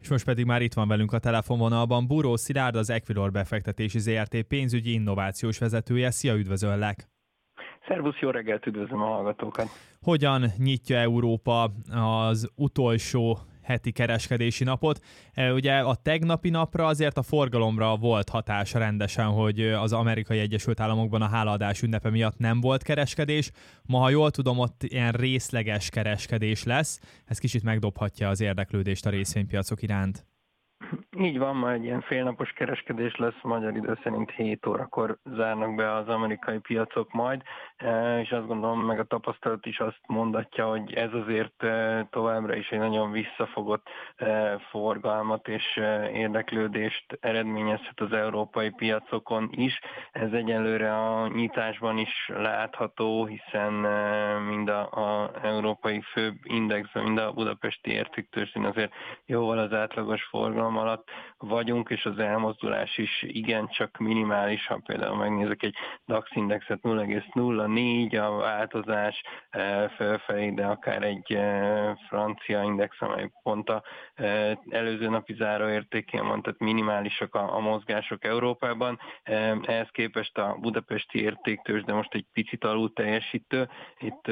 most pedig már itt van velünk a telefonvonalban Buró Szilárd, az Equilor befektetési ZRT pénzügyi innovációs vezetője. Szia, üdvözöllek! Szervusz, jó reggelt, üdvözlöm a hallgatókat! Hogyan nyitja Európa az utolsó heti kereskedési napot? Ugye a tegnapi napra azért a forgalomra volt hatása rendesen, hogy az Amerikai Egyesült Államokban a hálaadás ünnepe miatt nem volt kereskedés. Ma, ha jól tudom, ott ilyen részleges kereskedés lesz. Ez kicsit megdobhatja az érdeklődést a részvénypiacok iránt. Így van, ma egy ilyen félnapos kereskedés lesz, magyar idő szerint 7 órakor zárnak be az amerikai piacok majd, és azt gondolom, meg a tapasztalat is azt mondatja, hogy ez azért továbbra is egy nagyon visszafogott forgalmat és érdeklődést eredményezhet az európai piacokon is. Ez egyelőre a nyitásban is látható, hiszen mind a európai főbb indexben, mind a budapesti értéktőzsdén azért jóval az átlagos forgalom alatt vagyunk, és az elmozdulás is igencsak minimális, ha például megnézek egy DAX indexet 0,04 a változás fölfelé, de akár egy francia index, amely pont a előző napi záróértékén van, tehát minimálisak a mozgások Európában. Ehhez képest a budapesti értéktőzsde de most egy picit alul teljesítő, itt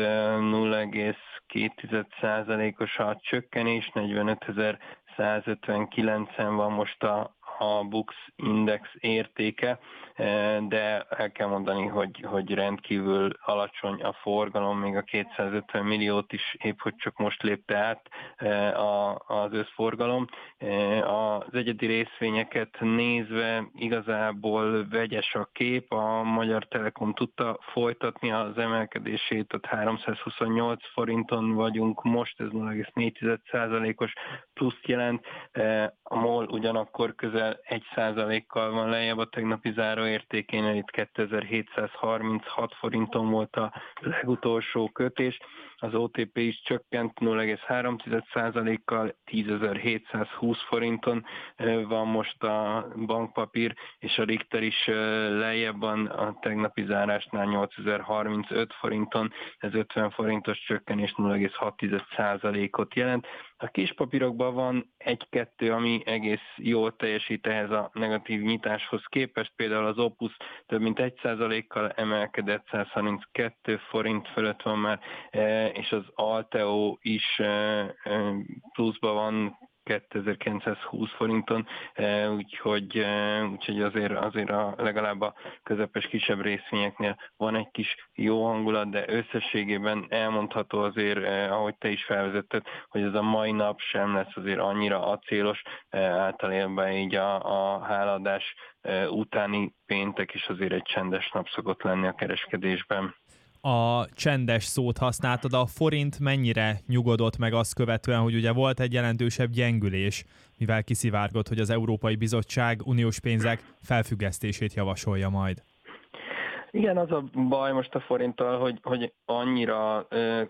0,2%-os a csökkenés, 45.159-en van most a BUX index értéke, de el kell mondani, hogy rendkívül alacsony a forgalom, még a 250 milliót is épp hogy csak most lépte át az összforgalom. Az egyedi részvényeket nézve igazából vegyes a kép, a Magyar Telekom tudta folytatni az emelkedését, tehát 328 forinton vagyunk most, ez 0,4%-os pluszt jelent, a MOL ugyanakkor közel 1%-kal van lejjebb a tegnapi záróértékénél, itt 2736 forinton volt a legutolsó kötés, az OTP is csökkent 0,3%-kal, 10.720 forinton van most a bankpapír, és a Richter is lejjebb van a tegnapi zárásnál 8035 forinton, ez 50 forintos csökkenés 0,6%-ot jelent. A kispapírokban van egy-kettő, ami egész jól teljesít ehhez a negatív nyitáshoz képest, például az Opus több mint 1%-kal emelkedett, 132 forint fölött van már, és az Alteo is pluszban van, 2920 forinton, úgyhogy azért legalább a közepes kisebb részvényeknél van egy kis jó hangulat, de összességében elmondható azért, ahogy te is felvezetted, hogy ez a mai nap sem lesz azért annyira acélos, általában így a hálaadás utáni péntek is azért egy csendes nap szokott lenni a kereskedésben. A csendes szót használtad, a forint mennyire nyugodott meg azt követően, hogy ugye volt egy jelentősebb gyengülés, mivel kiszivárgott, hogy az Európai Bizottság uniós pénzek felfüggesztését javasolja majd? Igen, az a baj most a forinttal, hogy annyira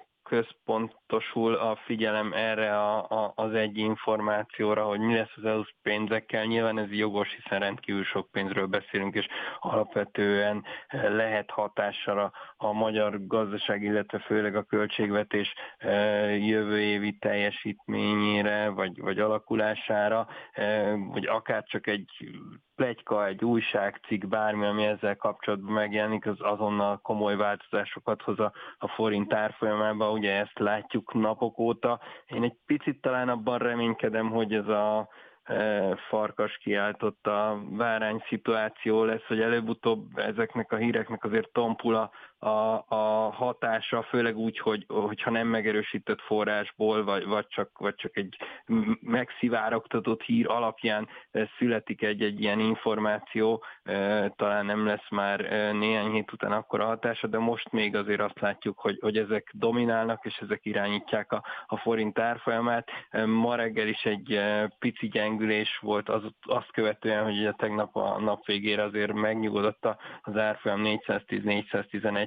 központosul a figyelem erre az egy információra, hogy mi lesz az EU pénzekkel. Nyilván ez jogos, hiszen rendkívül sok pénzről beszélünk, és alapvetően lehet hatással a magyar gazdaság, illetve főleg a költségvetés jövő évi teljesítményére, vagy alakulására, vagy akár csak egy pletyka, egy újságcikk, bármi, ami ezzel kapcsolatban megjelenik, az azonnal komoly változásokat hoz a forint árfolyamában, ugye ezt látjuk napok óta. Én egy picit talán abban reménykedem, hogy ez a farkas kiáltotta bárány szituáció lesz, hogy előbb-utóbb ezeknek a híreknek azért tompul a hatása, főleg úgy, hogyha nem megerősített forrásból, vagy csak egy megszivárogtatott hír alapján születik egy ilyen információ, talán nem lesz már néhány hét után akkora hatása, de most még azért azt látjuk, hogy ezek dominálnak, és ezek irányítják a forint árfolyamát. Ma reggel is egy pici gyengülés volt azt követően, hogy tegnap a nap végére azért megnyugodott az árfolyam 410-411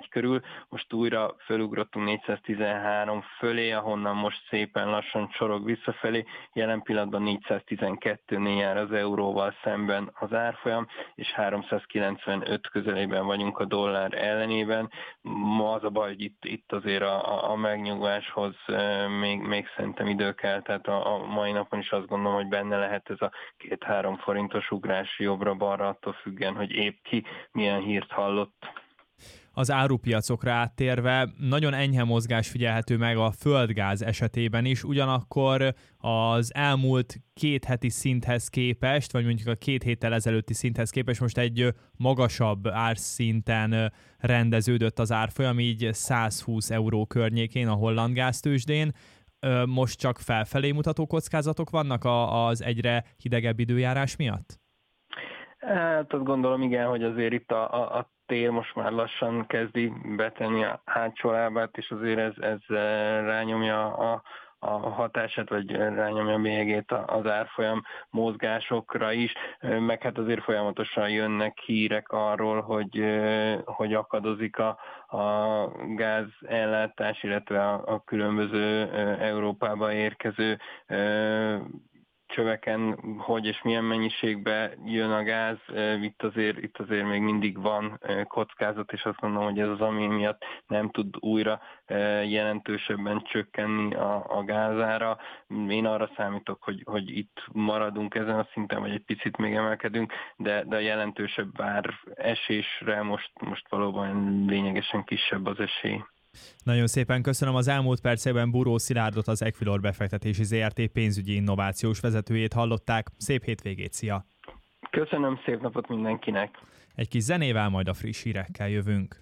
411 körül, most újra fölugrottunk 413 fölé, ahonnan most szépen lassan csorog visszafelé, jelen pillanatban 412-nél jár az euróval szemben az árfolyam, és 395 közelében vagyunk a dollár ellenében. Ma az a baj, hogy itt azért a megnyugváshoz még szerintem idő kell, tehát a mai napon is azt gondolom, hogy benne lehet ez a 2-3 forintos ugrás jobbra-balra, attól függően, hogy épp ki milyen hírt hallott. Az árupiacokra áttérve nagyon enyhe mozgás figyelhető meg a földgáz esetében is, ugyanakkor az elmúlt 2 heti szinthez képest, vagy mondjuk a 2 héttel ezelőtti szinthez képest most egy magasabb árszinten rendeződött az árfolyam, így 120 euró környékén a holland gáztőzsdén. Most csak felfelé mutató kockázatok vannak az egyre hidegebb időjárás miatt? Hát azt gondolom, igen, hogy azért itt a tél most már lassan kezdi betenni a hátsó lábát, és azért ez rányomja a hatását, vagy rányomja a bélyegét az árfolyam mozgásokra is, meg hát azért folyamatosan jönnek hírek arról, hogy akadozik a gázellátás, illetve a különböző Európába érkező csöveken, hogy és milyen mennyiségben jön a gáz, itt azért még mindig van kockázat, és azt gondolom, hogy ez az, ami miatt nem tud újra jelentősebben csökkenni a gázára. Én arra számítok, hogy itt maradunk ezen a szinten, vagy egy picit még emelkedünk, de a jelentősebb ár esésre most valóban lényegesen kisebb az esély. Nagyon szépen köszönöm. Az elmúlt percekben Buró Szilárdot, az Equilor befektetési ZRT pénzügyi innovációs vezetőjét hallották. Szép hétvégét, szia! Köszönöm, szép napot mindenkinek! Egy kis zenével, majd a friss hírekkel jövünk.